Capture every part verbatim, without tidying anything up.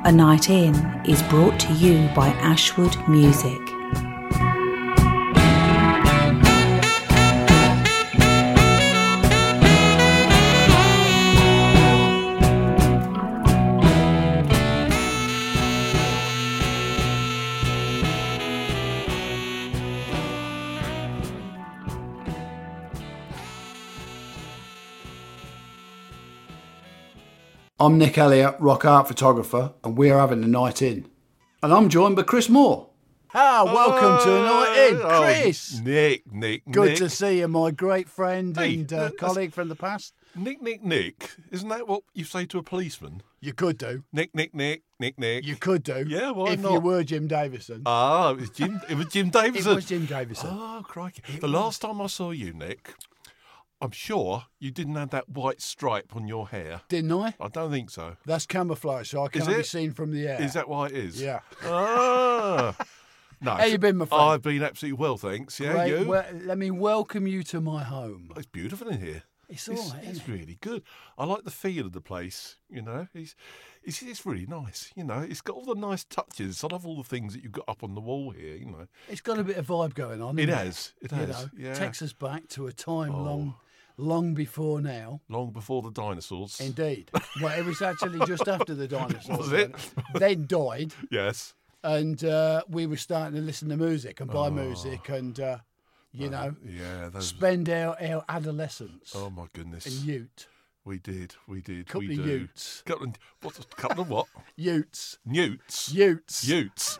A Night In is brought to you by Ashwood Music. I'm Nick Elliott, rock art photographer, and we're having a night in. And I'm joined by Chris Moore. Ah, welcome oh, to a night in, Chris. Oh, Nick, Nick, Good Nick. to see you, my great friend hey, and uh, colleague from the past. Nick, Nick, Nick. Isn't that what you say to a policeman? You could do. Nick, Nick, Nick, Nick, Nick. You could do. Yeah, why if not? you were Jim Davison. Ah, it was Jim. It was Jim Davison. It was Jim Davison. Oh, crikey! It the was. last time I saw you, Nick, I'm sure you didn't have that white stripe on your hair. Didn't I? I don't think so. That's camouflage, so I can't be seen from the air. Is that why it is? Yeah. Ah. No. How you been, my friend? I've been absolutely well, thanks. Yeah, Great. you? Well, let me welcome you to my home. It's beautiful in here. It's all it's, right, it's isn't it? really good. I like the feel of the place, you know. It's, it's it's really nice, you know. It's got all the nice touches. I love all the things that you've got up on the wall here, you know. It's got a bit of vibe going on. It hasn't has. It You has. know, Yeah. takes us back to a time Oh. long, long before now. Long before the dinosaurs. Indeed. Well, it was actually just after the dinosaurs. Was it? They died, Yes. and uh, we were starting to listen to music and buy Oh. music and, uh, you know, Yeah. Those, spend our, our adolescence oh, my goodness. in ute. We did. We did. Couple we of do. utes. Couple of, what, couple of what? Utes. Newts. Utes. Utes.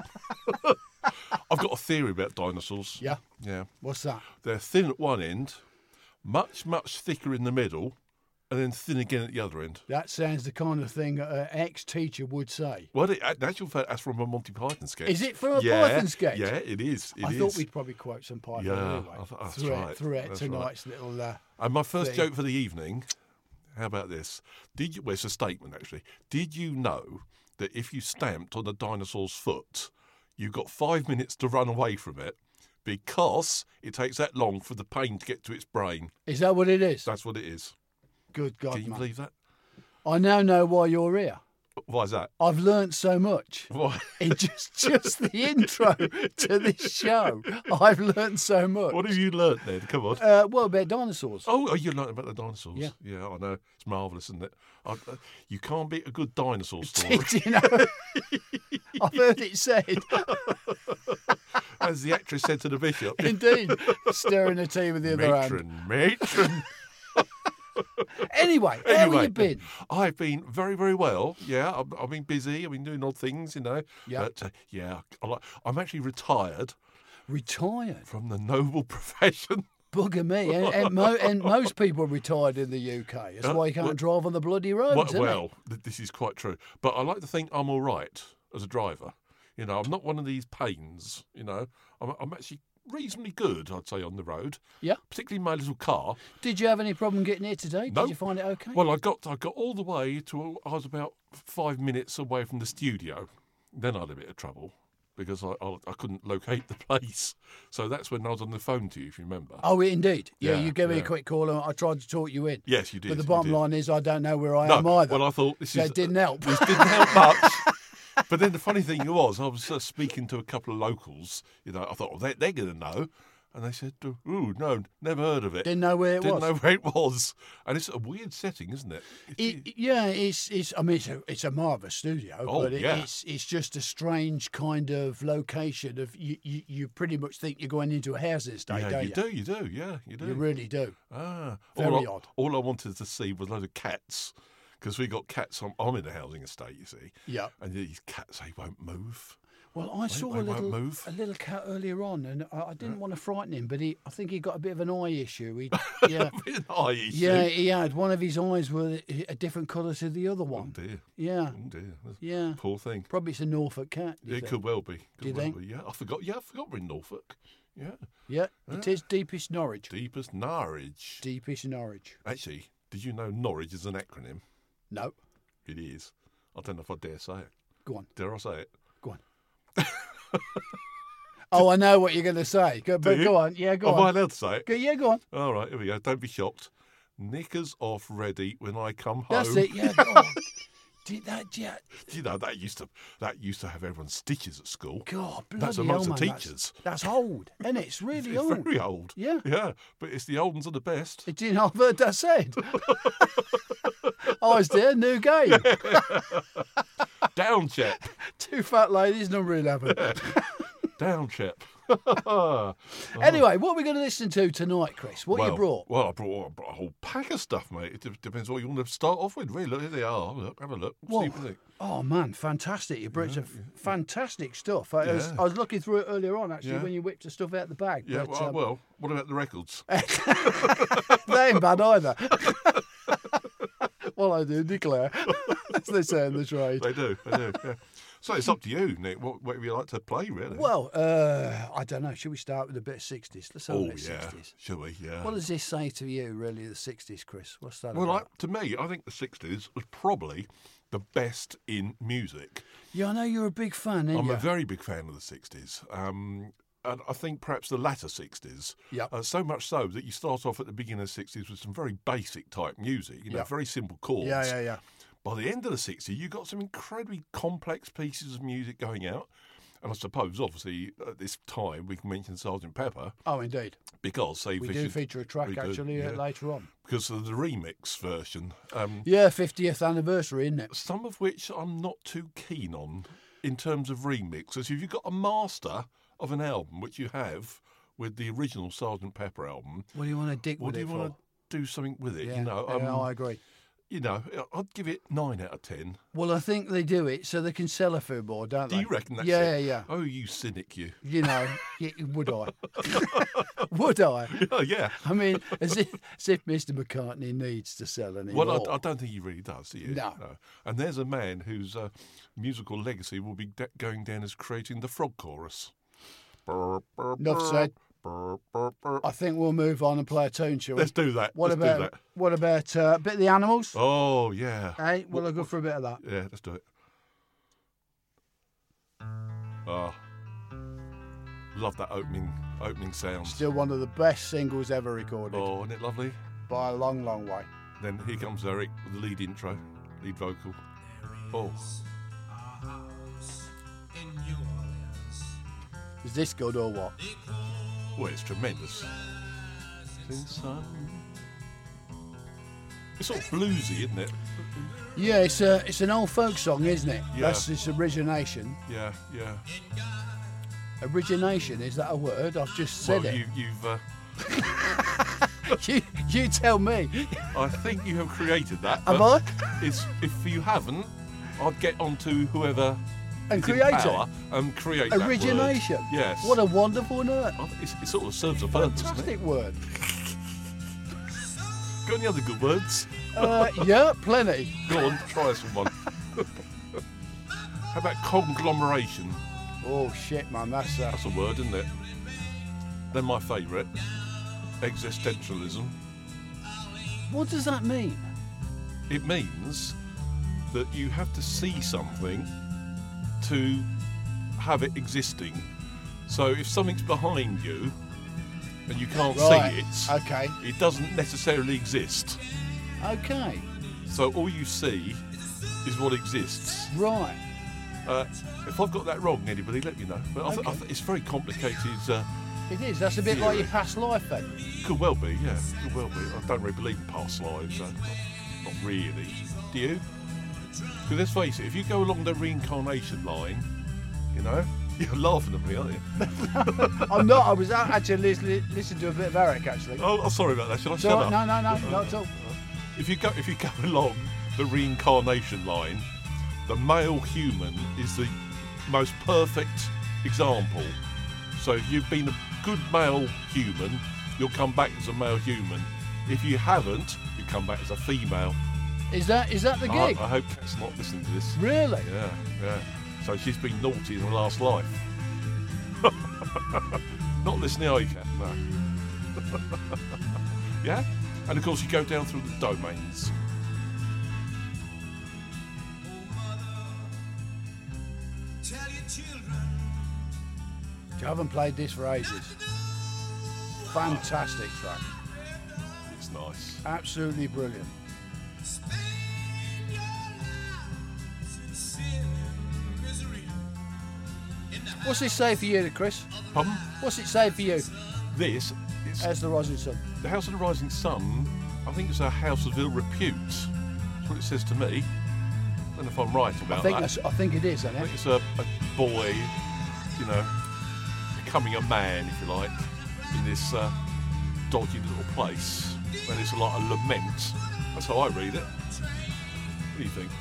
I've got a theory about dinosaurs. Yeah. Yeah. What's that? They're thin at one end, much, much thicker in the middle, and then thin again at the other end. That sounds the kind of thing an ex-teacher would say. Well, it, in actual fact, that's from a Monty Python sketch. Is it from a yeah, Python sketch? Yeah, it is. It I is. thought we'd probably quote some Python Yeah, anyway. I th- that's throughout, right. Throughout That's tonight's little... Uh, And my first thing. joke for the evening, how about this? Did you? Well, it's a statement, actually. Did you know that if you stamped on a dinosaur's foot, you got five minutes to run away from it because it takes that long for the pain to get to its brain? is that what it is? That's what it is. Good God, Can you man. believe that? I now know why you're here. Why is that? I've learnt so much. Why? In just, just the intro to this show, I've learnt so much. What have you learnt then? Come on. Uh, well, about dinosaurs. Oh, oh, you learnt about the dinosaurs? Yeah. Yeah, I know. It's marvellous, isn't it? I, uh, you can't beat a good dinosaur story. Did you know? I've heard it said. As the actress said to the bishop. Indeed. Stirring the tea with the other hand. Matron, matron. Anyway, how Anyway, have you been? I've been very, very well. Yeah, I've, I've been busy. I've been doing odd things, you know. Yeah. But, uh, yeah, I like, I'm actually retired Retired? from the noble profession. Bugger me. And, and, mo- and most people are retired in the U K. That's Uh, why you can't well- drive on the bloody roads, well, isn't well th- this is quite true. But I like to think I'm all right as a driver. You know, I'm not one of these pains, you know. I'm, I'm actually reasonably good, I'd say, on the road. Yeah. Particularly my little car. Did you have any problem getting here today? No. Did you find it okay? Well, I got I got all the way to, I was about five minutes away from the studio. Then I had a bit of trouble because I, I, I couldn't locate the place. So that's when I was on the phone to you, if you remember. Oh, indeed. Yeah, Yeah, you gave me yeah. a quick call and I tried to talk you in. Yes, you did. But the you bottom did. line is I don't know where I no, am either. well, I thought this so is... it didn't help. This didn't help much. But then the funny thing was, I was uh, speaking to a couple of locals. You know, I thought, well, they, they're going to know. And they said, ooh, no, never heard of it. Didn't know where it Didn't was. know where it was. And it's a weird setting, isn't it? It's- It, yeah, it's it's. I mean, it's a it's a marvellous studio, Oh, but it, yeah. it's it's just a strange kind of location. Of you, you, you pretty much think you're going into a housing estate, yeah, don't you you? do, you do, yeah, you do. You really do. Ah, Very all I, odd. All I wanted to see was a load of cats, because we got cats. On, I'm in a housing estate, you see. Yeah. And these cats, they won't move. Well, I saw they a won't little move. a little cat earlier on, and I, I didn't want to frighten him, but he I think he got a bit of an eye issue. He, yeah, Bit of an eye issue. yeah, he had one of his eyes were a different colour to the other Oh one. dear. Yeah, Oh dear. That's- yeah. Poor thing. Probably it's a Norfolk cat. do you It think? could well be. Could Do you well think? Be. Yeah, I forgot. Yeah, I forgot we're in Norfolk. Yeah. Yeah, it is deepest Norwich. Deepest Norwich. Deepest Norwich. Actually, did you know Norwich is an acronym? No, It is. I don't know if I dare say it. go on, Dare I say it? go on. Oh, I know what you're going to say. Go, but you? go on. Yeah, go Am I on. allowed to say it? Go, yeah, go on. All right, here we go. Don't be shocked. Knickers off ready when I come home. That's it. Yeah. Oh. Did that, yeah. You know, that used to that used to have everyone's stitches at school. God, bloody That's amongst hell, the man, teachers. That's, that's old, isn't it? It's really It's old. very old. Yeah. Yeah, but it's the old ones are the best. It didn't I've heard that said. I was there, new game. Down, chap. Two fat ladies, number eleven. Down, chap. Anyway, what are we going to listen to tonight, Chris? What well, you brought? Well, I brought, I brought a whole pack of stuff, mate. It de- depends what you want to start off with, really. Look, here they are. Look, have a look. Well, See what you think. Oh, man, fantastic. You brought some fantastic stuff. I, was, Yeah. I was looking through it earlier on, actually, Yeah. when you whipped the stuff out the bag. Yeah, but, well, um, well, what about the records? they ain't bad either. Well, I do declare, as they say in the trade. They do, they do, yeah. So it's up to you, Nick. What, what would you like to play, really? Well, uh, I don't know. Should we start with a bit of sixties? Let's have oh, a bit of yeah. sixties. Shall we? Yeah. What does this say to you, really, the sixties, Chris? What's that well, I, about? to me, I think the sixties was probably the best in music. Yeah, I know you're a big fan, aren't I'm you? a very big fan of the sixties. Um, and I think perhaps the latter sixties. Yep. Uh, so much so that you start off at the beginning of the sixties with some very basic type music, you know, Yep. very simple chords. Yeah, yeah, yeah. By the end of the sixties, you got some incredibly complex pieces of music going out. And I suppose, obviously, at this time, we can mention Sergeant Pepper Oh, indeed. because they We featured, do feature a track, we do, actually, uh, yeah. later on. because of the remix version. Um, Yeah, fiftieth anniversary, isn't it? some of which I'm not too keen on in terms of remixes. If you've got a master of an album, which you have with the original Sergeant Pepper album, What do you want to dig what with do it you for? want to do something with it? Yeah, You know, yeah, um, I agree. you know, I'd give it nine out of ten. Well, I think they do it so they can sell a few more, don't Do they? you reckon that's yeah, it? yeah, yeah. Oh, you cynic, you. You know, yeah, would I? Would I? Oh, yeah. I mean, as if, as if Mister McCartney needs to sell anymore. Well, I, I don't think he really does, do you? No. And there's a man whose uh, musical legacy will be de- going down as creating the frog chorus. Enough said. I think we'll move on and play a tune, shall we? Let's do that. What Let's about do that. what about uh, a bit of the Animals? Oh, yeah. Hey, will I go for a bit of that? Yeah, let's do it. Oh, love that opening opening sound. Still one of the best singles ever recorded Oh, isn't it lovely? by a long, long way. Then here comes Eric with the lead intro, lead vocal. Oh, Is this good or what? well, it's tremendous. It's sort of bluesy, isn't it? Yeah, it's a it's an old folk song, isn't it? Yeah. That's its origination. Yeah, yeah. Origination, is that a word? I've just said well, it. you, you've. Uh, You, you tell me. I think you have created that. Have but I? It's, if you haven't, I'd get onto whoever And is in create power it. and create that word. Origination. Yes. What a wonderful word. I think it's, it sort of serves a purpose, doesn't it? Fantastic word. Got any other good words? Uh, yeah, plenty. Go on, try us with one. How about conglomeration? Oh shit, man, that's uh, That's a word, isn't it? Then my favourite, existentialism. what does that mean? It means that you have to see something to have it existing. So if something's behind you and you can't Right. see it, Okay. it doesn't necessarily exist. Okay. So all you see is what exists. Right. Uh, if I've got that wrong, anybody, let me know. But I th- I Okay. th- it's very complicated. Uh, It is. That's a bit like Theory. your past life then. could well be, yeah. Could well be. I don't really believe in past lives. So not, not really. Do you? Because let's face it, if you go along the reincarnation line, you know, you're laughing at me, aren't you? I'm not. I was out actually listening, listening to a bit of Eric actually. Oh, I'm sorry about that. Shall I So, shut up? no, no, no, not at all. If you go, if you go along the reincarnation line, the male human is the most perfect example. So if you've been a good male human, you'll come back as a male human. If you haven't, you come back as a female. Is that is that the I, gig? I hope Kat's not listening to this. Really? Yeah, yeah. So she's been naughty in her last life. Not listening, are you, Kat? No. Yeah? And of course, you go down through the domains. You haven't played this for ages. Fantastic track. It's nice. Absolutely brilliant. What's this say for you, Chris? Pardon? What's it say for you This is as the Rising Sun? the House of the Rising Sun. I think it's a house of ill repute. That's what it says to me. I don't know if I'm right about I think that. that's, I think it is, isn't I it? think it's a, a boy, you know, becoming a man, if you like, in this uh, dodgy little place. And it's like a lament. That's how I read it. What do you think?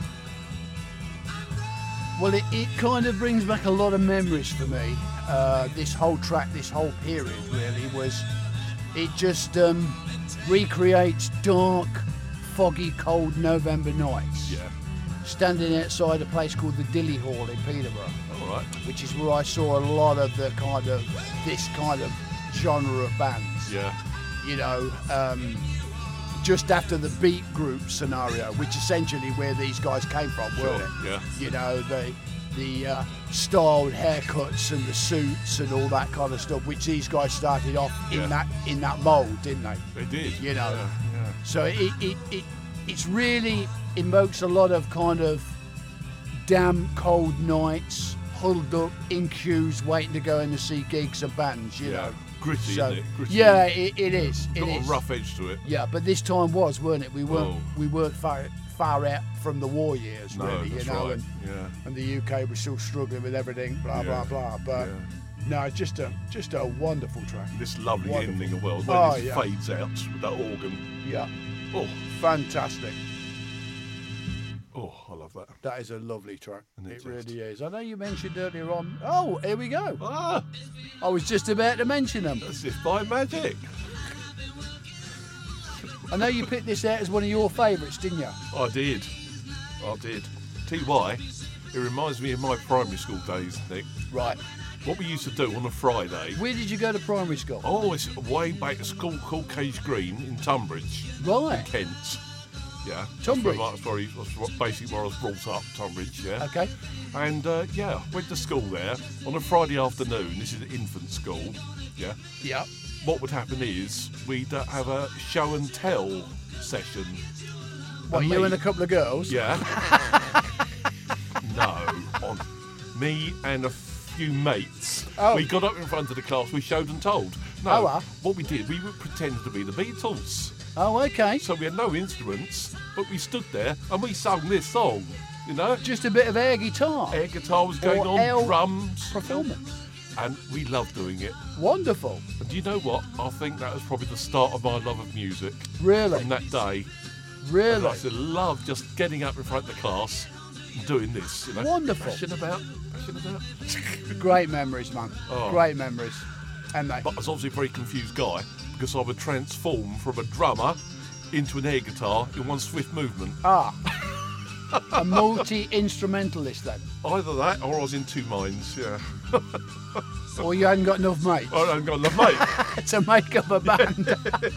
Well, it, it kind of brings back a lot of memories for me. Uh, this whole track, this whole period, really was. It just um, recreates dark, foggy, cold November nights. Yeah. Standing outside a place called the Dilly Hall in Peterborough, All right. which is where I saw a lot of the kind of this kind of genre of bands. Yeah. You know, um, just after the beat group scenario, which essentially where these guys came from, Sure. weren't it? Yeah. You know, the the uh, styled haircuts and the suits and all that kind of stuff, which these guys started off in Yeah. that in that mould, didn't they? They did. You know. Yeah. yeah. So it it, it it's really invokes a lot of kind of damp, cold nights, huddled up in queues, waiting to go in to see gigs and bands. You Yeah. know. Gritty, So isn't it? Gritty. yeah, it, it is. It Got is. a rough edge to it. Yeah, but this time was, weren't it? We weren't Oh. we weren't far far out from the war years, No, really. that's You know, right. and, Yeah. and the U K was still struggling with everything. Blah Yeah. blah blah. But Yeah. no, just a just a wonderful track. This lovely Wonderful. ending as well. When Oh, this yeah. fades out with that organ. Yeah, Oh, fantastic. oh, I love that. That is a lovely track. Isn't it It just? really is. I know you mentioned earlier on. Oh, here we go. Ah, I was just about to mention them. as if by magic. I know you picked this out as one of your favourites, didn't you? I did. I did. Tell you why. It reminds me of my primary school days, Nick. Right. What we used to do on a Friday. Where did you go to primary school? Oh, it's way back at a school called Cage Green in Tunbridge, Right. Kent. Yeah. Tunbridge. That's where, that's, where, that's basically where I was brought up, Tunbridge, yeah. Okay. And uh, yeah, went to school there on a Friday afternoon. This is an infant school, yeah. Yeah. What would happen is we'd uh, have a show and tell session. What, And you me- and a couple of girls? Yeah. No, on me and a few mates. Oh. We got up in front of the class. We showed and told. No, Oh, uh. what we did, we would pretend to be the Beatles. Oh, okay. So we had no instruments, but we stood there and we sung this song. You know, Just a bit of air guitar air guitar was going Or on, L drums, performance. and we loved doing it. Wonderful. And do you know what? I think that was probably the start of my love of music. Really? From that day, and Really? I used to love just getting up in front of the class and doing this. You know, Wonderful. Bashing about, bashing about. Great memories, man. Oh. Great memories. And they. But I was obviously a very confused guy because I would transform from a drummer into an air guitar in one swift movement. Ah. A multi-instrumentalist then. Either that or I was in two minds, yeah. Or you hadn't got enough mates I haven't got enough mate. to make up a band.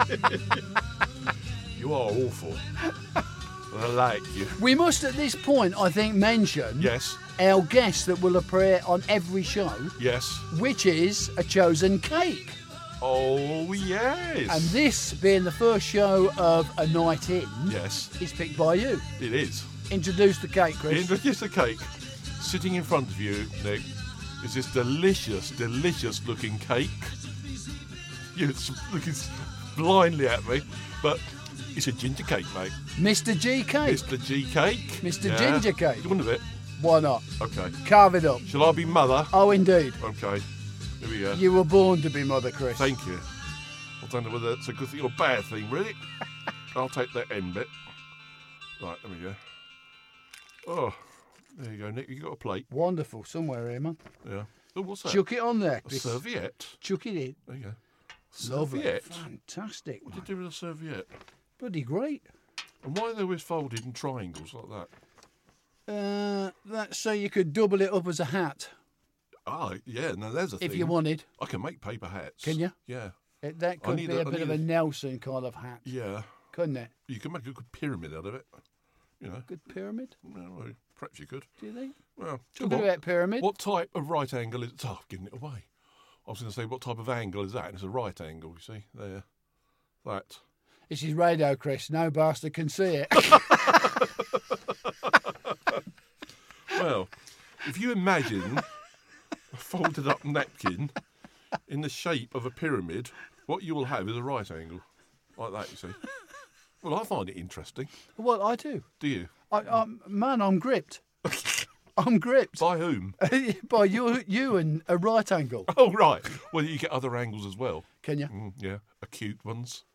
You are awful. I like you. We must at this point, I think, mention Yes, our guest that will appear on every show, yes. which is a chosen cake. Oh, yes. And this being the first show of a night in, Yes, is picked by you. it is. Introduce the cake, Chris. Introduce the cake. Sitting in front of you, Nick, is this delicious, delicious looking cake. You're looking blindly at me, but it's a ginger cake, mate. Mister G Cake. Mister G cake. Mister Yeah. Ginger Cake. You want a bit? Why not? Okay. Carve it up. Shall I be mother? Oh, indeed. Okay. Here we go. You were born to be Mother Chris. Thank you. I don't know whether it's a good thing or a bad thing, really. I'll take that end bit. Right, there we go. Oh, there you go, Nick. You got a plate. Wonderful. Somewhere here, man. Yeah. Oh, what's that? Chuck it on there, A Chris. serviette. Chuck it in. There you go. Lovely. Serviette. Fantastic. What do you do with a serviette? Bloody great. And why are they always folded in triangles like that? Uh, that's so you could double it up as a hat Ah, yeah. No, there's a thing. if you wanted. I can make paper hats. Can you? Yeah. It, that I could need be a- a, I bit of need a a- Nelson kind of hat, Yeah. couldn't it? You can make a good pyramid out of it. You know. Good pyramid, Well, perhaps you could. do you think? Well, Talking come on. about pyramid. What type of right angle is it? Oh, I've given it away. I was going to say, what type of angle is that? And it's a right angle, you see, there. That. This is radio, Chris. No bastard can see it. Well, if you imagine a folded up napkin in the shape of a pyramid, what you will have is a right angle. Like that, you see. Well, I find it interesting. Well, I do. Do you? I, I'm, man, I'm gripped. I'm gripped. By whom? By you, you and a right angle. Oh, right. Well, you get other angles as well. Can you? Mm, yeah, acute ones.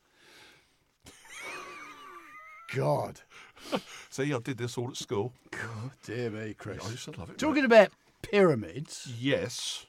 God. See, I did this all at school. God, dear me, Chris. I used to love it. Talking mate. about pyramids. Yes.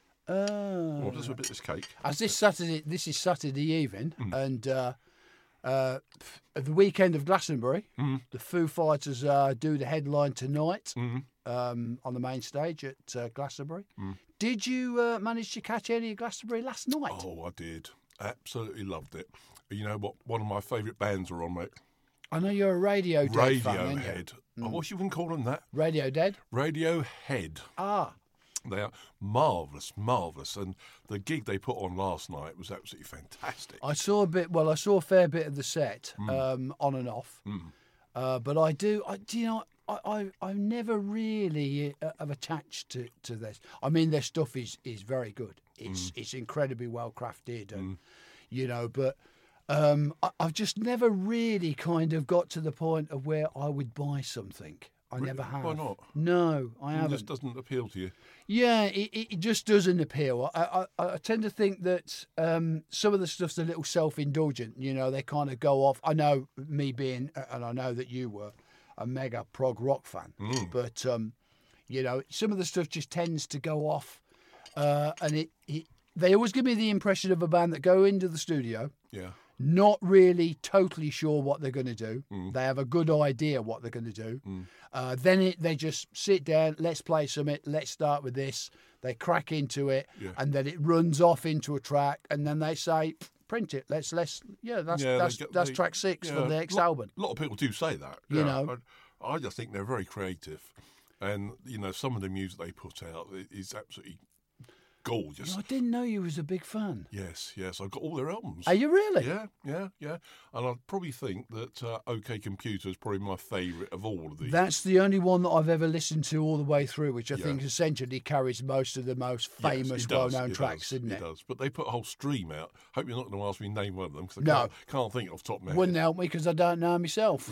Oh. Well, just a bit of this cake. As this Saturday, this is Saturday evening, Mm. and uh, uh, at the weekend of Glastonbury, Mm. the Foo Fighters uh, do the headline tonight Mm. um, on the main stage at uh, Glastonbury. Mm. Did you uh, manage to catch any of Glastonbury last night? Oh, I did. Absolutely loved it. You know what? One of my favourite bands are on, mate. I know you're a Radio Dead fan, aren't you? Radiohead. Oh, what you wouldn't call them that? Radio Dead? Radiohead. Ah, They are marvellous, marvellous. And the gig they put on last night was absolutely fantastic. I saw a bit. Well, I saw a fair bit of the set, Hmm. um, on and off. Mm. Uh, but I do. I do you know? I I I've never really uh, have attached to, to this. I mean, their stuff is, is very good. It's it's incredibly well crafted, and you know. But um, I, I've just never really kind of got to the point of where I would buy something. I Really? never have. Why not? No, I It haven't. just doesn't appeal to you. Yeah, it, it it just doesn't appeal. I, I, I tend to think that um, some of the stuff's a little self-indulgent. You know, they kind of go off. I know me being, and I know that you were, a mega prog rock fan, but um, you know, some of the stuff just tends to go off, uh, and it, it they always give me the impression of a band that go into the studio, Yeah. not really totally sure what they're going to do. They have a good idea what they're going to do. Uh, then it, they just sit down, let's play something, let's start with this. They crack into it, Yeah. and then it runs off into a track, and then they say, print it. Let's let's yeah, that's Yeah, they that's get- that's they- track six yeah, from the next lot- album. A lot of people do say that. You yeah, know. but I just think they're very creative. And, you know, some of the music they put out is absolutely gorgeous. I didn't know you was a big fan. Yes, yes. I've got all their albums. Are you really? Yeah, yeah, yeah. And I probably think that uh, OK Computer is probably my favourite of all of these. That's the only one that I've ever listened to all the way through, which I Yeah. think essentially carries most of the most Yes, famous, it does, well-known it tracks, does, isn't it? It does. But they put a whole stream out. Hope you're not going to ask me to name one of them because I No. can't, can't think off the top of my Wouldn't head. help me because I don't know myself.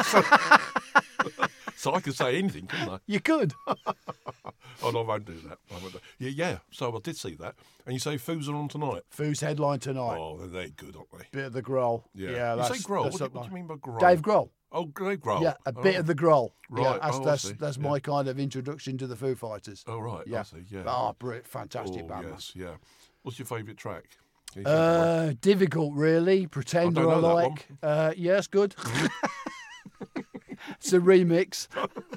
So I could say anything, couldn't I? You could. Oh, no, I won't do that. I won't do Yeah, yeah. So I did see that. And you say Foos are on tonight? Foos headline tonight. Oh, they're, they're good, aren't they? Bit of the Grohl. Yeah. yeah you that's, say Grohl? that's What, do, up what do you there. mean by Grohl? Dave Grohl. Oh, Dave Grohl. Yeah, a oh. bit of the Grohl. Right, Yeah, that's oh, I that's, see, that's yeah. my kind of introduction to the Foo Fighters. Oh, right. Yeah. I see, yeah. Oh, brilliant, fantastic oh, band. yes, yeah. What's your favourite track? Can you think of one? Uh, difficult, really. Pretender I I, don't know that like. Uh, yes, good. It's a remix.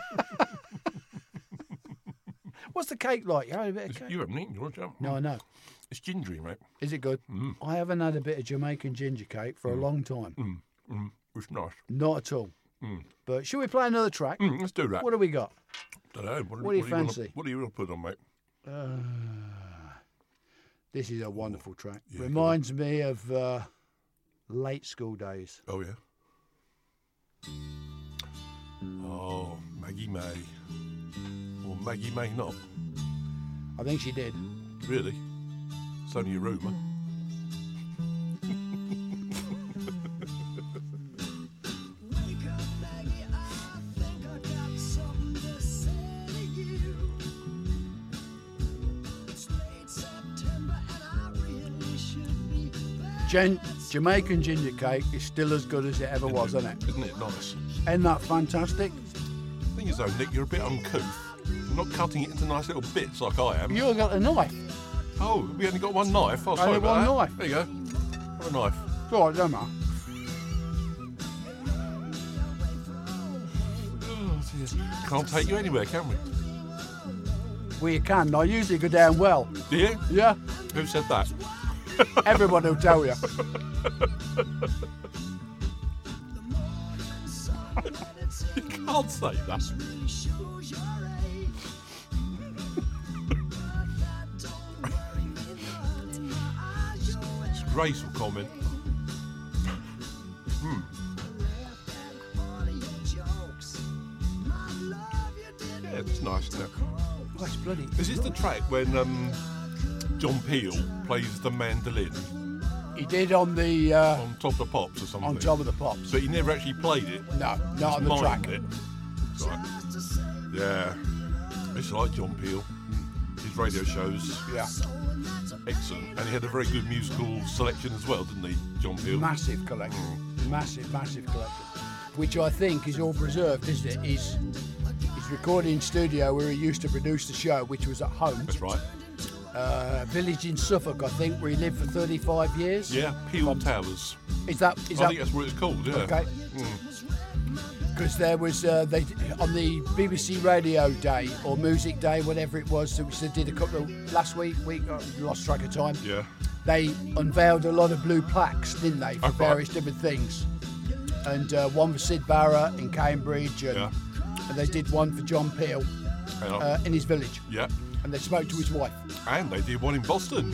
What's the cake like? You had a bit of It's- cake? you haven't eaten yours, have you? No, I know. It's gingery, mate. Is it good? Mm. I haven't had a bit of Jamaican ginger cake for a long time. Mm. Mm. It's nice. Not at all. Mm. But should we play another track? Mm, let's do that. What do we got? Don't know. What, What do you what wanna- fancy? what do you want to put on, mate? Uh, this is a wonderful track. yeah, Reminds me of uh, late school days. Oh, yeah. Oh, Maggie May. Or Maggie May not. I think she did. Really? It's only a rumour. Gen- Jamaican ginger cake is still as good as it ever was, isn't it? Isn't it nice? Isn't that fantastic? Thing is, though, Nick, you're a bit uncouth. You're not cutting it into nice little bits like I am. You got a knife. Oh, we only got one knife. Oh, sorry Only about one that. knife. There you go. Have a knife. It's all right, don't matter. Oh, dear. Can't take you anywhere, can we? Well, you can. I usually go down well. Do you? Yeah, Who said that? everyone will tell you. You can't say that. It's a graceful comment. Hmm. Yeah, it's nice, isn't it? Oh, it's bloody. Is this the track when um, John Peel plays the mandolin He did on the uh, on Top of the Pops or something. on Top of the Pops. But he never actually played it. No, not Just on the mimed track. It. Right. Yeah. I used to like John Peel. His radio shows. Yeah, Excellent. And he had a very good musical selection as well, didn't he, John Peel? massive collection, massive, massive collection, which I think is all preserved, isn't it? His his recording studio where he used to produce the show, which was at home. That's right. Uh, village in Suffolk, I think, where he lived for thirty-five years. Yeah, Peel Towers. Is that is I that think that's what it's called, yeah. okay? Mm. Because there was uh, they on the B B C Radio Day or Music Day, whatever it was, which they did a couple of last week. Week I lost track of time. Yeah. They unveiled a lot of blue plaques, didn't they, for Oh, right. various different things. And uh, one for Sid Barrett in Cambridge, and, Yeah. and they did one for John Peel Hang on. uh, in his village. Yeah. And they spoke to his wife, And they did one in Boston.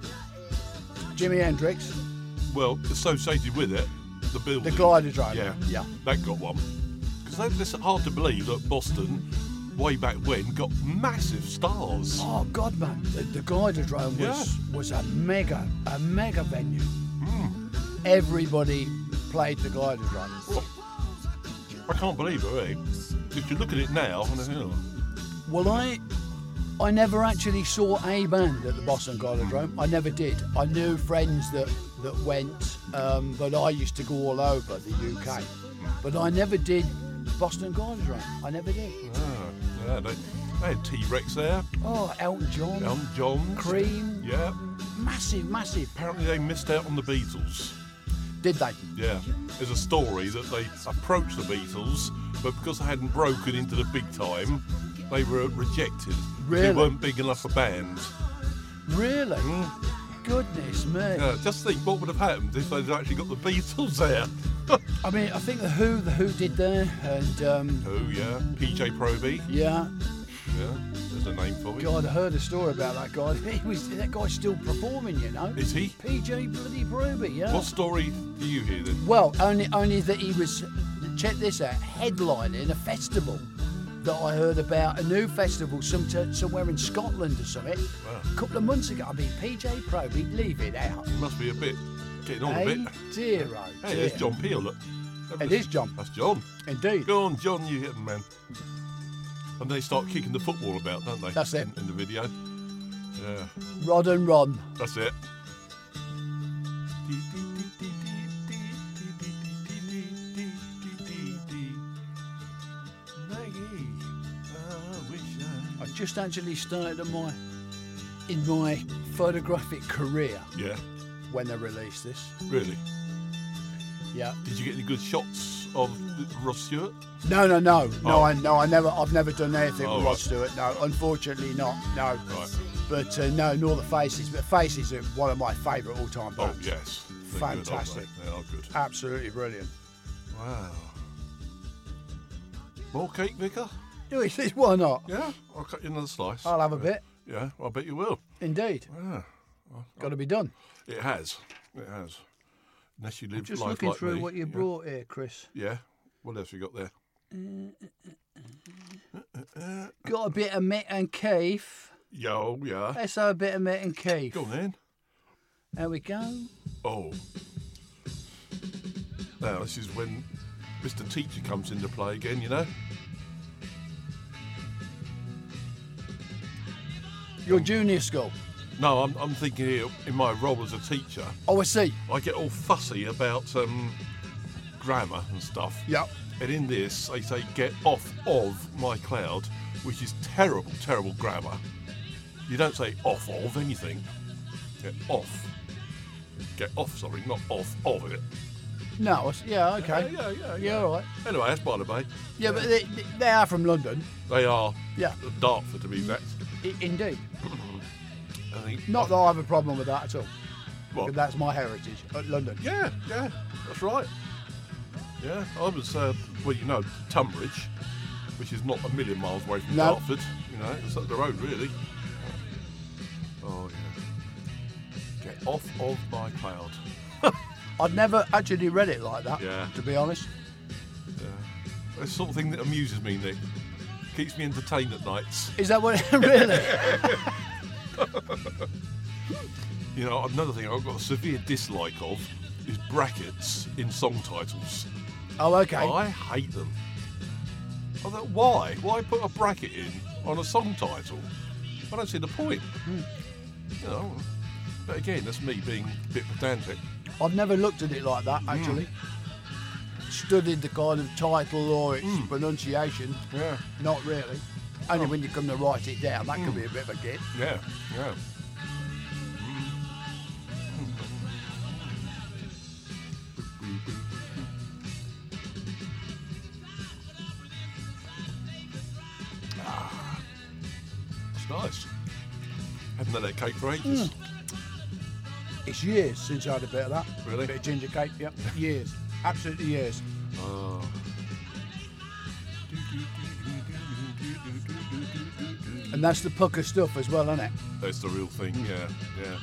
Jimi Hendrix, Well, associated with it, the building. the glider driver. Yeah. yeah. That got one. Because it's hard to believe that Boston, way back when, got massive stars. Oh God, man, the, the Gliderdrome was was a mega, a mega venue. Mm. Everybody played the Gliderdrome. Oh, I can't believe it, really. If you look at it now, and you know, Well, I I never actually saw a band at the Boston Gliderdrome. I never did. I knew friends that that went, um, but I used to go all over the U K. But I never did Boston Gliderdrome. I never did. ah, yeah, they, they had T-Rex there, Oh, Elton John, Elton John, Cream, yeah. massive, massive. Apparently they missed out on the Beatles. Did they? Yeah, there's a story that they approached the Beatles, but because they hadn't broken into the big time, they were rejected. Really? They weren't big enough a band. Really? Mm. Goodness me. Yeah, just think what would have happened if they'd actually got the Beatles there. I mean, I think the Who, the Who did there, and um, Oh yeah, P J Proby. yeah. Yeah, there's a name for it. God, I heard a story about that guy. He was that guy's still performing, you know. Is he? P J bloody Proby, yeah. What story do you hear then? Well, only only that he was, check this out, headlining a festival that I heard about, a new festival some somewhere in Scotland or something, Wow. a couple of months ago. I mean, P J Proby, leave it out. He must be a bit getting on a Hey, bit. dear, oh Hey, dear. there's John Peel. Look. It is John, That's John. indeed. Go on, John, you hitting man. And they start kicking the football about, don't they? That's it. In, in the video. Yeah, Rod and Ron. that's it. I just actually started on my in my photographic career Yeah, when they released this. really. Yeah. Did you get any good shots of Ross Stewart? No, no, no, no. Oh. I no, I never. I've never done anything Oh, with right. Rod Stewart. No, unfortunately not. No. Right. But uh, no, nor the Faces. But Faces are one of my favourite all-time Oh, bands. yes. They're Fantastic. Good, aren't they? They are good. Absolutely brilliant. Wow. More cake, Vicar? Do we? Why not? Yeah, I'll cut you another slice. I'll have a bit. Yeah, I bet you will. Indeed. Yeah, Got to be done. it has. It has. Unless you live Just life looking like through me. what you yeah. brought here, Chris. Yeah. What else you got there? Got a bit of Mitt and Keith. Yo, yeah. Let's have a bit of Mitt and Keith. Go on then. There we go. Oh. Now, this is when Mister Teacher comes into play again, you know? Your junior school. No, I'm, I'm thinking here, in my role as a teacher, Oh, I see. I get all fussy about um, grammar and stuff. Yep. And in this, they say, get off of my cloud, which is terrible, terrible grammar. You don't say off of anything. Get off. Get off, sorry, not off of it. No. I s- Yeah. Okay. Yeah, yeah, yeah. Yeah. All right. Anyway, that's by the way. Yeah, but they, they are from London. They are Yeah. Dartford, to be exact. I- indeed. I think. Not that I have a problem with that at all. What? Because that's my heritage, at London. Yeah, yeah, that's right. Yeah, I was, uh, well, you know, Tunbridge, which is not a million miles away from No. Dartford. You know, it's up the road, really. Oh, yeah. Get off of my cloud. I'd never actually read it like that, Yeah. to be honest. Yeah. It's the sort of thing that amuses me, Nick. Keeps me entertained at nights. Is that what it really? You know, another thing I've got a severe dislike of is brackets in song titles. Oh, okay. I hate them. I thought, why? Why put a bracket in on a song title? I don't see the point. Mm. You know, but again, that's me being a bit pedantic. I've never looked at it like that, actually. Mm. Studied the kind of title or its Mm. pronunciation. Yeah. Not really. Only Oh. when you come to write it down, that Mm. could be a bit of a git. Yeah, yeah. Ah, it's nice. Haven't had that cake for ages. Mm. It's years since I had a bit of that. Really? Bit of ginger cake, yep. Years. Absolutely years. Oh. And that's the pucker stuff as well, isn't it? That's the real thing, yeah, yeah.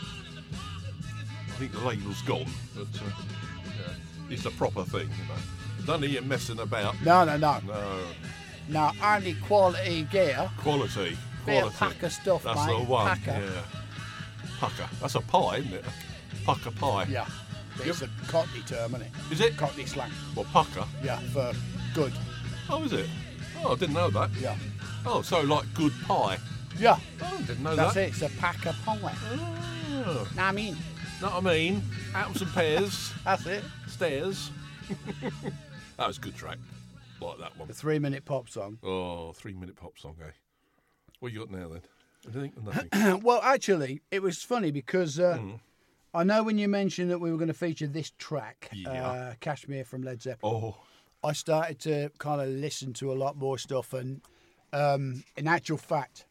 I think the label's gone, but uh, yeah, it's a proper thing, you know. None of you messing about. No, no, no. No. No, only quality gear. Quality. Bit Quality. of pucker stuff, That's mate. the one. Pucker. Yeah. Pucker. That's a pie, isn't it? Pucker pie. Yeah. It's a Cockney term, isn't it? Is it? Cockney slang. Well, pucker. Yeah, for good. Oh, is it? Oh, I didn't know that. Yeah. Oh, so like good pie. Yeah. Oh, I didn't know That's that. it. It's a packer pie. Oh. Know what I mean? Know what I mean? Apples and pears. That's it. Stairs. That was a good track. Like that one. The three-minute pop song. Oh, three-minute pop song, eh? What you got now, then? Anything or nothing? Well, actually, it was funny because uh, Mm. I know when you mentioned that we were going to feature this track, Yeah. uh, Kashmir from Led Zeppelin, Oh, I started to kind of listen to a lot more stuff. And um, in actual fact,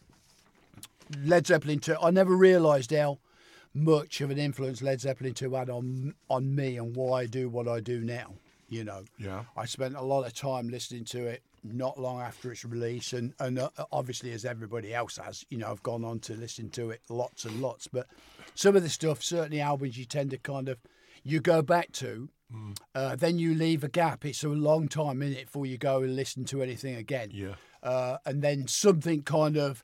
Led Zeppelin two, I never realised how much of an influence Led Zeppelin two had on on me and why I do what I do now. You know, yeah. I spent a lot of time listening to it not long after its release, and, and uh, obviously, as everybody else has, you know, I've gone on to listen to it lots and lots. But some of the stuff, certainly albums, you tend to kind of, you go back to, Mm. uh, then you leave a gap. It's a long time in it before you go and listen to anything again. Yeah. Uh, and then something kind of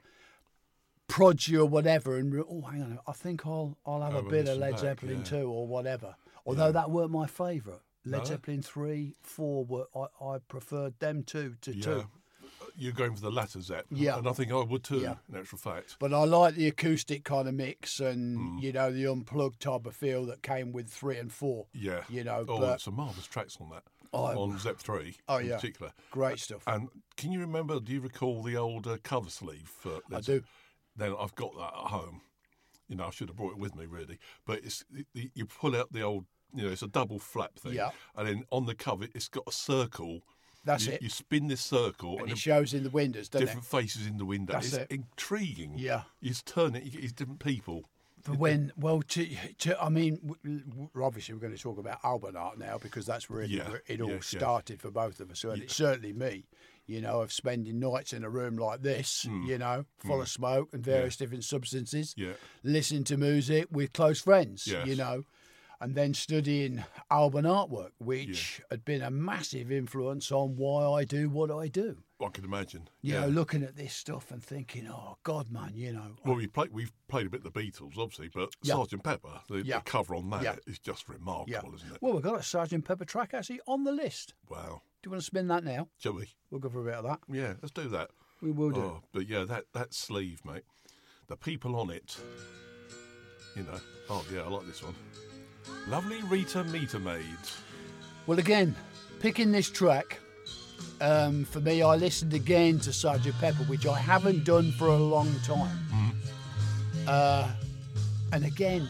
prods you or whatever, and oh, hang on, I think I'll I'll have Have a a bit of listen Led back, Zeppelin yeah. two or whatever. Although Yeah. that weren't my favourite. Led No? Zeppelin three, four were I, I preferred them two to Yeah. two. You're going for the latter, Zep. Yeah. And I think I would too, Yeah. in actual fact. But I like the acoustic kind of mix and Mm. you know the unplugged type of feel that came with three and four. Yeah. You know, Oh, but there's some marvellous tracks on that. Oh, on Zep three oh, in yeah. particular. Great stuff. And can you remember, do you recall the old uh, cover sleeve? For I Led do. Zepp- Then I've got that at home. You know, I should have brought it with me, really. But it's it, it- you pull out the old, you know, it's a double flap thing. Yeah. And then on the cover, it's got a circle. That's you, it. You spin this circle And and, it it shows in the windows, doesn't different faces in the window. That's it's it. intriguing. Yeah. You just turn it, you get these different people. But when, well, to, to I mean, w- w- obviously we're going to talk about album art now because that's really Yeah, where it all yeah, yeah. started for both of us. And Yeah. it's certainly me, you know, of spending nights in a room like this, Mm. you know, full of smoke and various different substances, Yeah. listening to music with close friends, Yes. you know, and then studying album artwork, which had been a massive influence on why I do what I do. I can imagine. You yeah. know, looking at this stuff and thinking, oh, God, man, you know. Well, we played. We've played a bit of the Beatles, obviously, but Yeah. Sergeant Pepper, the, Yeah. the cover on that is Yeah. just remarkable, Yeah. isn't it? Well, we've got a Sergeant Pepper track actually on the list. Wow. Do you want to spin that now? Shall we? We'll go for a bit of that. Yeah, let's do that. We will do. Oh, but yeah, that that sleeve, mate. The people on it. You know. Oh yeah, I like this one. Lovely Rita Meter Maid. Well, again, picking this track, um, for me, I listened again to Sergeant Pepper, which I haven't done for a long time. Uh, and again,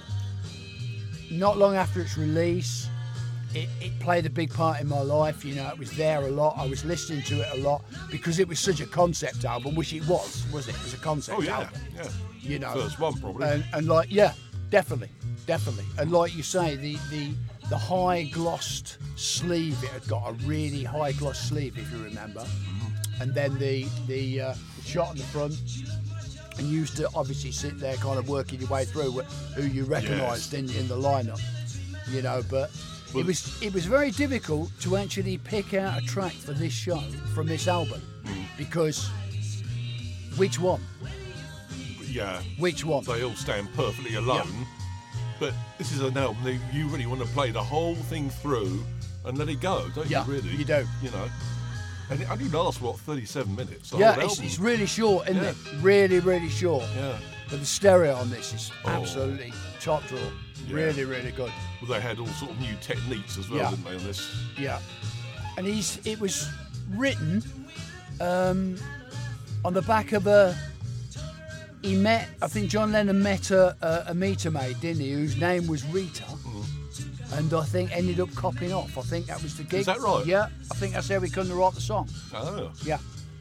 not long after its release, it, it played a big part in my life. You know, it was there a lot. I was listening to it a lot because it was such a concept album, which it was, was it? It was a concept Oh yeah, album. yeah. You know, First one probably. and, and like yeah, definitely, definitely. And like you say, the the the high glossed sleeve, it had got a really high gloss sleeve, if you remember. Mm-hmm. And then the the, uh, the shot on the front, and you used to obviously sit there, kind of working your way through wh- who you recognised in in the lineup. You know, but. Well- It was it was very difficult to actually pick out a track for this show from this album Mm. because which one? Yeah. Which one? They all stand perfectly alone. Yeah. But this is an album that you really want to play the whole thing through and let it go, don't Yeah, you, really? you do. You know. And it only lasts, what, thirty-seven minutes? The Yeah, whole it's, album. it's really short, isn't Yeah. it? Really, really short. Yeah. But the stereo on this is Oh. absolutely top draw. Yeah. Really, really good. Well, they had all sort of new techniques as well, Yeah. didn't they, on this? Yeah. And he's it was written um, on the back of a. He met, I think John Lennon met a, a, a meter maid, didn't he, whose name was Rita. Mm. And I think ended up copping off. I think that was the gig. Is that right? Yeah, I think that's how we couldn't write the song. Oh. Yeah.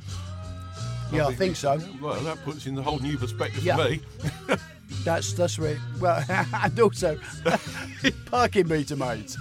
Yeah, I think so. Well, that puts in a whole new perspective Yeah. for me. That's that's right. Well, and also parking meter maids.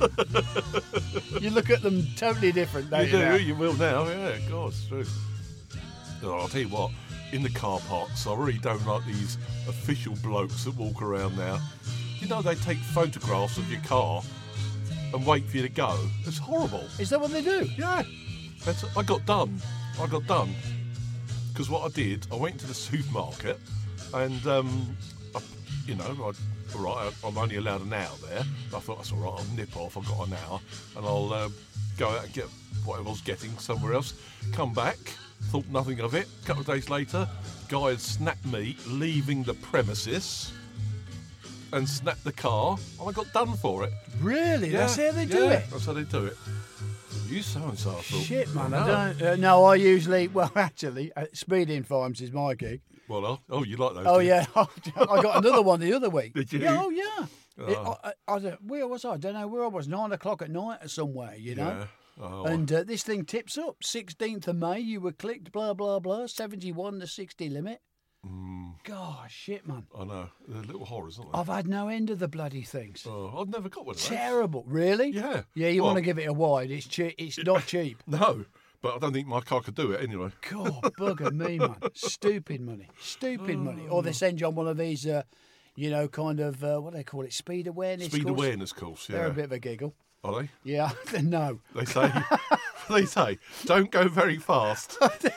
You look at them totally different, don't You you? do, now? you will now, yeah, God, it's true. Oh, I'll tell you what, in the car parks, I really don't like these official blokes that walk around now. You know, they take photographs of your car and wait for you to go. It's horrible. Is that what they do? Yeah, that's, I got done. I got done. Because what I did, I went to the supermarket and, um, I, you know, I, all right, I'm only allowed an hour there. I thought, that's all right, I'll nip off, I've got an hour, and I'll uh, go out and get whatever I was getting somewhere else. Come back, thought nothing of it. A couple of days later, guy had snapped me leaving the premises and snapped the car, and I got done for it. Really? Yeah, That's how they do yeah, it? That's how they do it. You so and so, I thought. Shit, man, oh, I no. don't. Uh, no, I usually. Well, actually, uh, speeding fines is my gig. Well, oh, oh, you like those? Oh do you? yeah, I got another one the other week. Did you? Yeah, oh yeah. It, Oh. I, I, I don't, where was I? I don't know where I was. Nine o'clock at night or somewhere, you know. Yeah. Oh, And uh, this thing tips up. sixteenth of May, you were clicked. Blah blah blah. seventy-one to sixty limit. mm, Gosh, shit, man. I know. They're little horrors, aren't they? I've had no end of the bloody things. Oh, I've never got one of those. Terrible, really? Yeah. Yeah, you Well, want to give it a wide. It's cheap. It's not cheap. No, but I don't think my car could do it anyway. God, bugger me, man. Stupid money. Stupid money. Or they send you on one of these, uh, you know, kind of, uh, what do they call it? Speed awareness Speed course? awareness course, yeah. They're a bit of a giggle. Are they? Yeah, no. They say, they say, don't go very fast.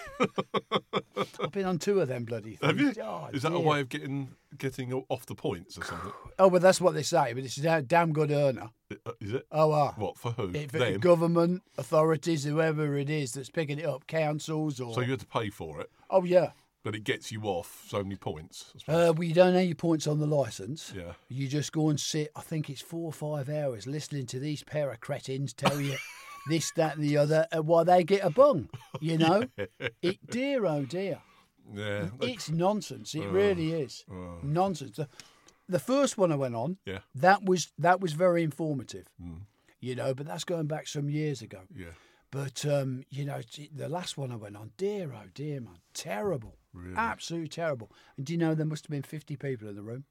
I've been on two of them bloody things. Have you? Oh, Is that a dear. way of getting getting off the points or something? Oh, well, that's what they say, but it's a damn good earner. Uh, Is it? Oh, ah. What, for who? If Them? it, government, authorities, whoever it is that's picking it up, councils or... So you have to pay for it, Oh, yeah. but it gets you off so many points. I suppose. Uh, well, you don't have your points on the licence. Yeah. You just go and sit, I think it's four or five hours, listening to these pair of cretins tell you this, that and the other, and why they get a bung, you know? It, dear, oh dear. Yeah. they- It's nonsense. It really is. oh. Nonsense. The, the first one I went on, Yeah. that was that was very informative, Mm. you know, but that's going back some years ago. Yeah. But, um, you know, gee, the last one I went on, dear, oh dear, man, terrible. Really? Absolutely terrible. And do you know there must have been fifty people in the room?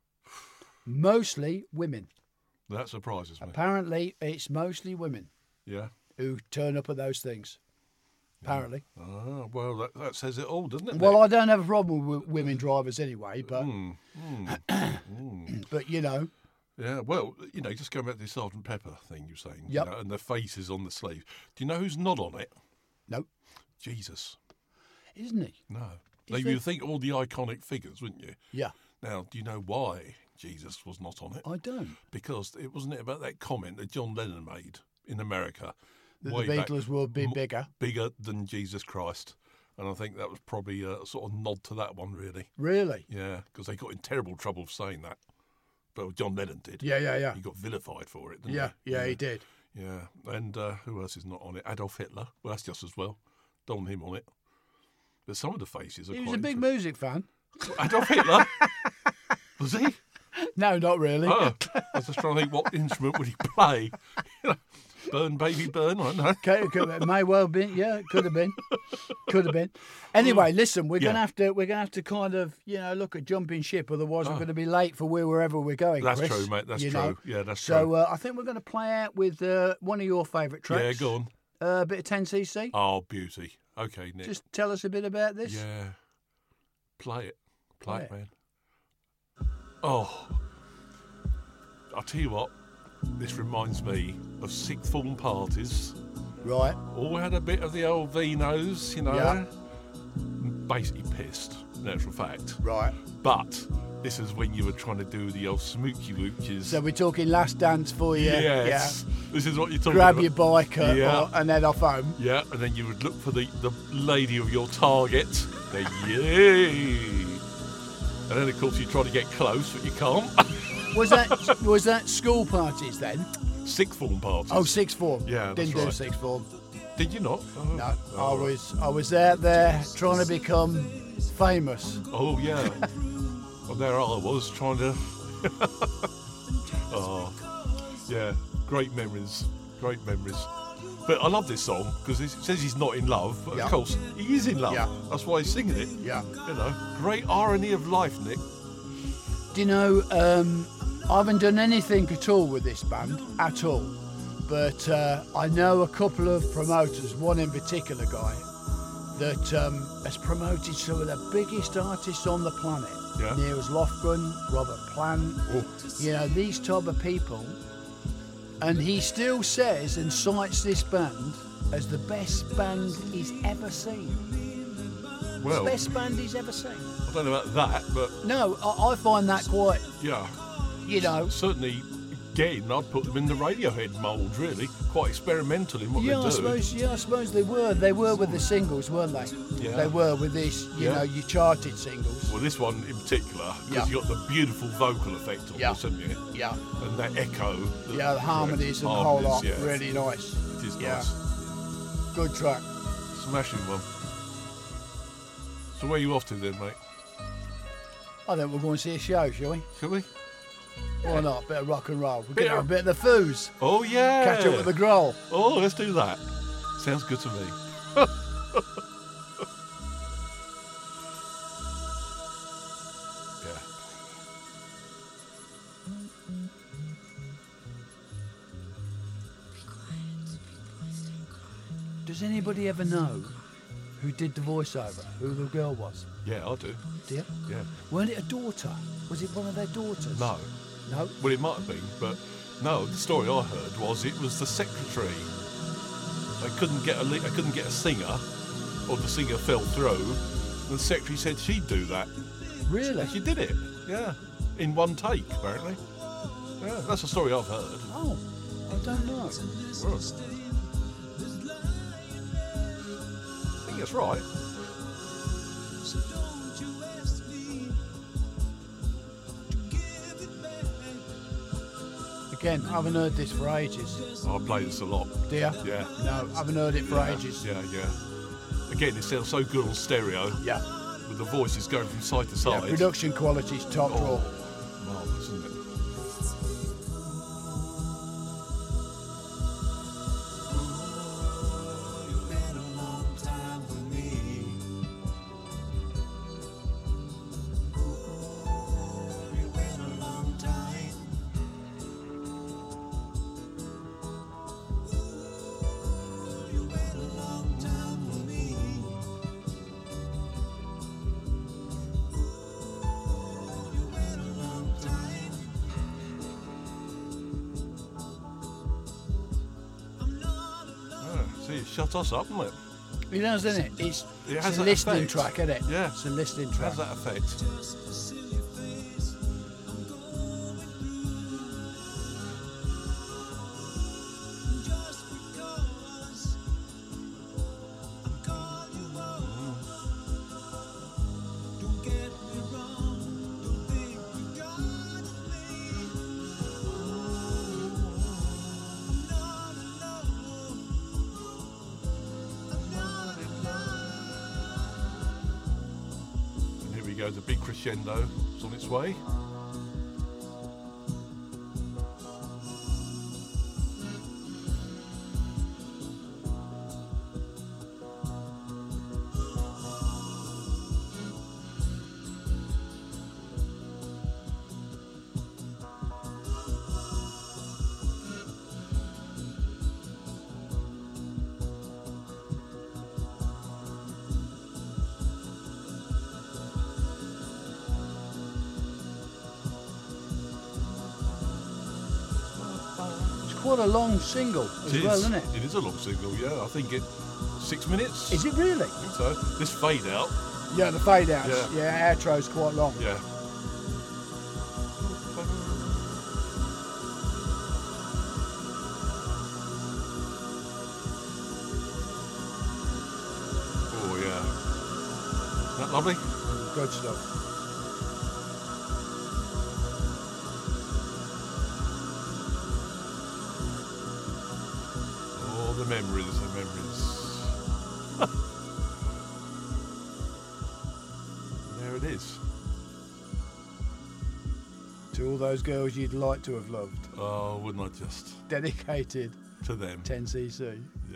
Mostly women. That surprises me. Apparently, it's mostly women Yeah. who turn up at those things. Apparently. Ah, well, that, that says it all, doesn't it? Well, Nick? I don't have a problem with women drivers anyway, but Mm, mm, mm. but you know, Yeah, well, you know, just going back to the Sergeant Pepper thing you were saying, Yep. you know, and the faces on the sleeve. Do you know who's not on it? no, Jesus. isn't he? No. Is Now, there- you'd think all the iconic figures, wouldn't you? Yeah, Now, do you know why Jesus was not on it? I don't. Because it wasn't it about that comment that John Lennon made in America. The, way the back, Beatles will be m- bigger. Bigger than Jesus Christ. And I think that was probably a sort of nod to that one, really. Really? Yeah, because they got in terrible trouble for saying that. But John Lennon did. Yeah, yeah, yeah. He got vilified for it, didn't Yeah, he? yeah, he did. Yeah, and uh, who else is not on it? Adolf Hitler. Well, that's just as well. Don't want him on it. But some of the faces are He was quite a big interesting. music fan. Adolf Hitler? Was he? No, not really. Oh, I was just trying to think what instrument would he play. You know, burn, baby, burn. I don't know. Okay, could- it may well been. Yeah, it could have been. Could have been. Anyway, listen, we're Yeah. gonna have to we're gonna have to kind of you know look at jumping ship, otherwise we're Oh. going to be late for where wherever we're going. That's Chris, true, mate. That's you true. know. Yeah, that's So true. uh, I think we're going to play out with uh, one of your favourite tracks. Yeah, go on. Uh, a bit of ten C C. Oh, beauty. Okay, Nick. Just tell us a bit about this. Yeah. Play it. Play, Play it, it. man. Oh. I'll tell you what. This reminds me of sixth form parties. Right. All had a bit of the old vinos, you know. Yeah. basically pissed, in actual fact. Right. But this is when you were trying to do the old smoochy wooches. So we're talking Last Dance for you. Yes. Yeah. This is what you're talking Grab about. your bike uh, Yeah. or, and head off home. Yeah, and then you would look for the, the lady of your target. The yay. And then, of course, you try to get close, but you can't. Was that was that school parties then? Sixth form parties. Oh, sixth form. Yeah, Didn't that's do right. sixth form. Did you not? Oh. No, Oh, I was I was out there trying to become famous. Oh, yeah. Well, there I was trying to. Oh, yeah. Great memories. Great memories. But I love this song because it says he's not in love, but Yeah. of course he is in love. Yeah. That's why he's singing it. Yeah. You know, great irony of life, Nick. Do you know, um, I haven't done anything at all with this band, at all. But uh, I know a couple of promoters, one in particular guy, that um, has promoted some of the biggest artists on the planet. Yeah. Niels Lofgren, Robert Plant, Oh. you know, these type of people. And he still says and cites this band as the best band he's ever seen. Well, The best band he's ever seen. I don't know about that, but No, I, I find that quite, yeah, you know, certainly. Again, I'd put them in the Radiohead mould, really. Quite experimental in what yeah, they I do. suppose. Yeah, I suppose they were. They were with the singles, weren't they? Yeah. They were with this, you Yeah. know, your charted singles. Well, this one in particular, because Yeah. you got the beautiful vocal effect on Yeah. this, haven't you? Yeah, And that echo. The, yeah, the harmonies and the whole lot, harmonies, yeah. really nice. It is yeah. nice. Good track. Smashing one. So where are you off to then, mate? I think we're going to see a show, shall we? Shall we? Why not? Bit of rock and roll. We'll Bit get a of- bit of the foos. Oh, yeah. Catch up with the growl. Oh, let's do that. Sounds good to me. Yeah. Does anybody ever know who did the voiceover? Who the girl was? Yeah, I do. Do you? Yeah. Weren't it a daughter? Was it one of their daughters? No. No? Well, it might have been, but no. The story I heard was it was the secretary. They couldn't get a li- they couldn't get a singer, or the singer fell through. And the secretary said she'd do that. Really? And she did it. Yeah, in one take apparently. Yeah, that's the story I've heard. Oh, I don't know. Well, I think that's right. Again, I haven't heard this for ages. I play this a lot. Do you? Yeah. No, I haven't heard it for yeah, ages. Yeah, yeah. Again, it sounds so good on stereo. Yeah. With the voices going from side to Yeah, side. production quality's top draw. Oh, marvellous, isn't it? See, it shut us up, hasn't it? It does, doesn't it? It's, It it's has a that listening effect. track, isn't it? Yeah. It's a listening How track. does that affect? And here we go, the big crescendo is on its way. It's quite a long single as It well, is. isn't it? It is a long single, yeah. I think it six minutes. Is it really? I think so. This fade out Yeah, the fade outs. Yeah. Yeah, outro's quite long. Yeah. Oh, yeah. Isn't that lovely? Good stuff. Oh, the memories, the memories. There it is. To all those girls you'd like to have loved. Oh, wouldn't I just? Dedicated To them. ten C C. Yeah.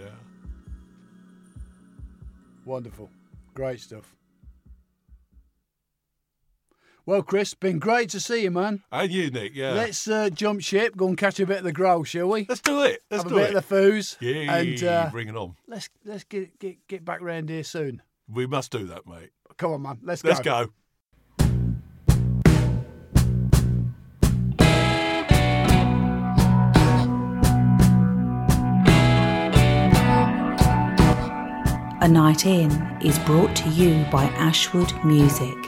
Wonderful. Great stuff. Well, Chris, been great to see you, man. And you, Nick, yeah. Let's uh, jump ship, go and catch a bit of the growl, shall we? Let's do it. Let's Have do a bit it. of the foos. Yeah, and uh, bring it on. let's let's get get get back round here soon. We must do that, mate. Come on, man. Let's go. Let's go. A Night In is brought to you by Ashwood Music.